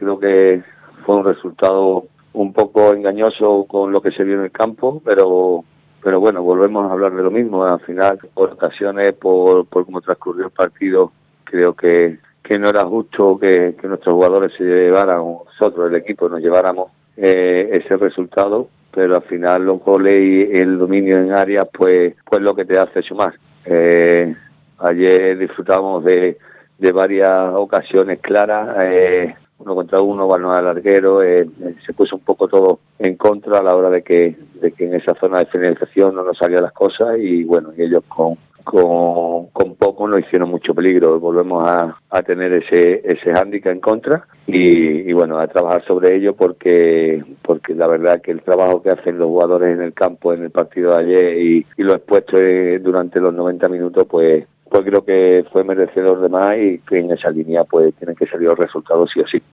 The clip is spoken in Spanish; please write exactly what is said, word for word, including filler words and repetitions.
creo que fue un resultado un poco engañoso con lo que se vio en el campo, pero pero bueno, volvemos a hablar de lo mismo. Al final, por ocasiones, por, por cómo transcurrió el partido, creo que, que no era justo que, que nuestros jugadores se llevaran, o nosotros, el equipo, nos lleváramos eh, ese resultado, pero al final los goles y el dominio en áreas, pues, pues lo que te hace sumar. Eh, ayer disfrutamos de, de varias ocasiones claras, eh, uno contra uno, balón al larguero, eh, se puso un poco todo en contra a la hora de que de que en esa zona de finalización no nos salían las cosas y bueno, y ellos con con, con poco no hicieron mucho peligro. Volvemos a, a tener ese ese hándicap en contra y, y bueno, a trabajar sobre ello porque porque la verdad que el trabajo que hacen los jugadores en el campo en el partido de ayer y, y lo expuesto eh, durante los noventa minutos, pues pues creo que fue merecedor de más y que en esa línea pues tienen que salir los resultados sí o sí.